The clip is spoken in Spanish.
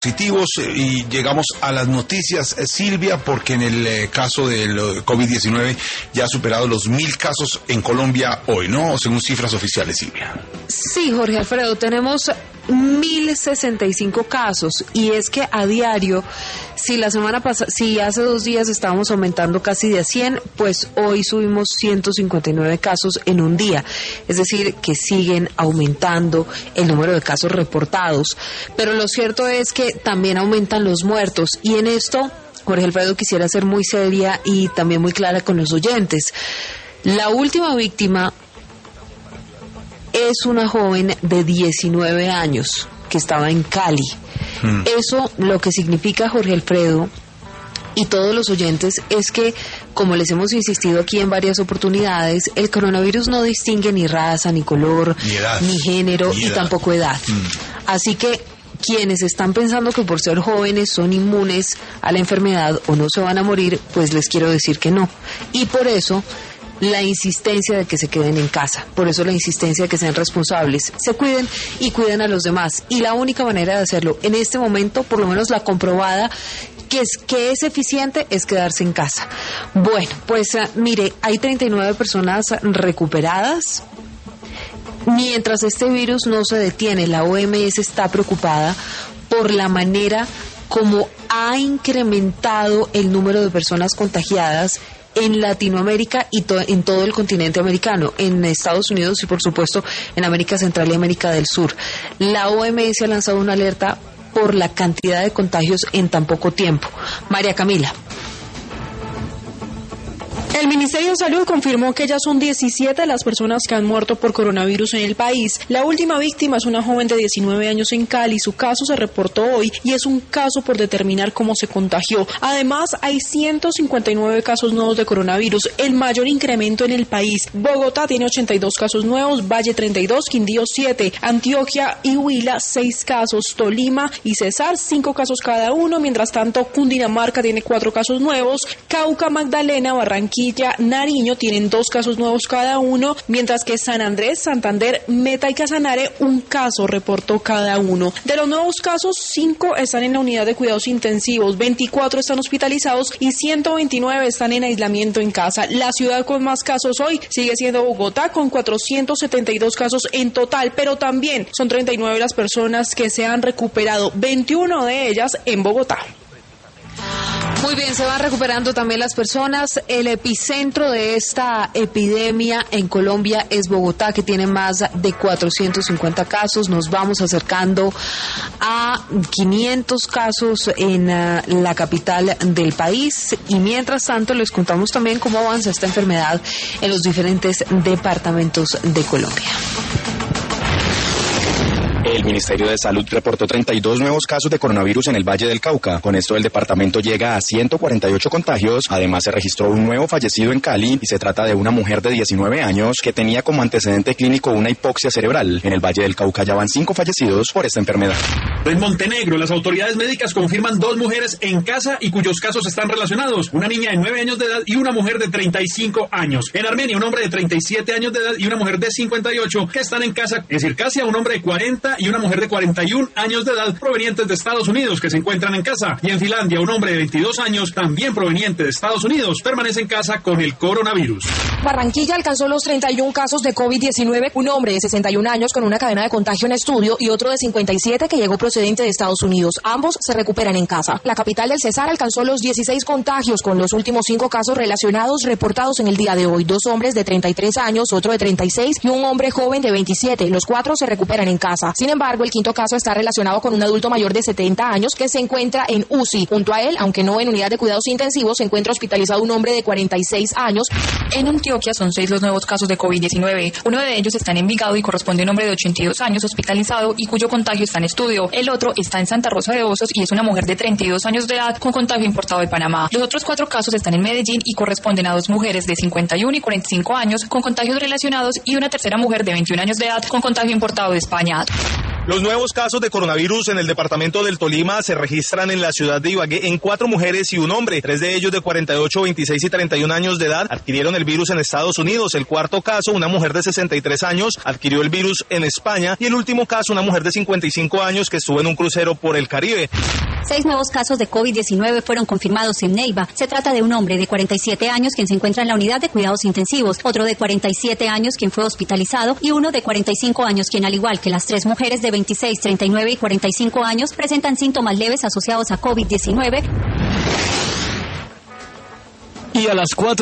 positivos y llegamos a las noticias, Silvia, porque en el caso del COVID-19 ya ha superado los 1.000 casos en Colombia hoy, ¿no? Según cifras oficiales, Silvia. Sí, Jorge Alfredo, tenemos 1.065 casos y es que a diario, si la semana pasada, si hace 2 días estábamos aumentando casi de 100, pues hoy subimos 159 casos en un día, es decir, que siguen aumentando el número de casos reportados, pero lo cierto es que también aumentan los muertos y en esto, Jorge Alfredo, quisiera ser muy seria y también muy clara con los oyentes. La última víctima es una joven de 19 años que estaba en Cali. Eso lo que significa, Jorge Alfredo, y todos los oyentes, es que, como les hemos insistido aquí en varias oportunidades, el coronavirus no distingue ni raza, ni color, ni edad, ni género y tampoco edad. Así que quienes están pensando que por ser jóvenes son inmunes a la enfermedad o no se van a morir, pues les quiero decir que no. Y por eso la insistencia de que se queden en casa, por eso la insistencia de que sean responsables, se cuiden y cuiden a los demás. Y la única manera de hacerlo en este momento, por lo menos la comprobada, que es eficiente, es quedarse en casa. Bueno, pues mire, hay 39 personas recuperadas. Mientras este virus no se detiene, la OMS está preocupada por la manera como ha incrementado el número de personas contagiadas en Latinoamérica y en todo el continente americano, en Estados Unidos y por supuesto en América Central y América del Sur. La OMS ha lanzado una alerta por la cantidad de contagios en tan poco tiempo. María Camila. El Ministerio de Salud confirmó que ya son 17 las personas que han muerto por coronavirus en el país. La última víctima es una joven de 19 años en Cali. Su caso se reportó hoy y es un caso por determinar cómo se contagió. Además, hay 159 casos nuevos de coronavirus, el mayor incremento en el país. Bogotá tiene 82 casos nuevos, Valle 32, Quindío 7, Antioquia y Huila 6 casos, Tolima y Cesar 5 casos cada uno. Mientras tanto, Cundinamarca tiene 4 casos nuevos, Cauca, Magdalena, Barranquilla, Nariño tienen 2 casos nuevos cada uno, mientras que San Andrés, Santander, Meta y Casanare 1 caso reportó cada uno. De los nuevos casos, 5 están en la unidad de cuidados intensivos, 24 están hospitalizados y 129 están en aislamiento en casa. La ciudad con más casos hoy sigue siendo Bogotá, con 472 casos en total, pero también son 39 las personas que se han recuperado, 21 de ellas en Bogotá. Muy bien, se van recuperando también las personas. El epicentro de esta epidemia en Colombia es Bogotá, que tiene más de 450 casos. Nos vamos acercando a 500 casos en la capital del país. Y mientras tanto, les contamos también cómo avanza esta enfermedad en los diferentes departamentos de Colombia. El Ministerio de Salud reportó 32 nuevos casos de coronavirus en el Valle del Cauca. Con esto el departamento llega a 148 contagios. Además se registró un nuevo fallecido en Cali y se trata de una mujer de 19 años que tenía como antecedente clínico una hipoxia cerebral. En el Valle del Cauca ya van 5 fallecidos por esta enfermedad. En Montenegro, las autoridades médicas confirman 2 mujeres en casa y cuyos casos están relacionados. Una niña de 9 años de edad y una mujer de 35 años. En Armenia, un hombre de 37 años de edad y una mujer de 58 que están en casa. En Circasia, un hombre de 40 y una mujer de 41 años de edad provenientes de Estados Unidos que se encuentran en casa. Y en Finlandia, un hombre de 22 años, también proveniente de Estados Unidos, permanece en casa con el coronavirus. Barranquilla alcanzó los 31 casos de COVID-19, un hombre de 61 años con una cadena de contagio en estudio y otro de 57 que llegó procedente de Estados Unidos. Ambos se recuperan en casa. La capital del Cesar alcanzó los 16 contagios, con los últimos 5 casos relacionados reportados en el día de hoy. 2 hombres de 33 años, otro de 36 y un hombre joven de 27. Los 4 se recuperan en casa. Sin embargo, el 5º caso está relacionado con un adulto mayor de 70 años que se encuentra en UCI. Junto a él, aunque no en unidad de cuidados intensivos, se encuentra hospitalizado un hombre de 46 años. En Antioquia son 6 los nuevos casos de COVID-19. Uno de ellos está en Envigado y corresponde a un hombre de 82 años hospitalizado y cuyo contagio está en estudio. El otro está en Santa Rosa de Osos y es una mujer de 32 años de edad con contagio importado de Panamá. Los otros 4 casos están en Medellín y corresponden a 2 mujeres de 51 y 45 años con contagios relacionados y una tercera mujer de 21 años de edad con contagio importado de España. Los nuevos casos de coronavirus en el departamento del Tolima se registran en la ciudad de Ibagué en 4 mujeres y un hombre. 3 de ellos de 48, 26 y 31 años de edad adquirieron el virus en Estados Unidos. El cuarto caso, una mujer de 63 años, adquirió el virus en España. Y el último caso, una mujer de 55 años que estuvo en un crucero por el Caribe. 6 nuevos casos de COVID-19 fueron confirmados en Neiva. Se trata de un hombre de 47 años quien se encuentra en la unidad de cuidados intensivos, otro de 47 años quien fue hospitalizado y uno de 45 años quien, al igual que las 3 mujeres de 26, 39 y 45 años, presentan síntomas leves asociados a COVID-19. Y a las 4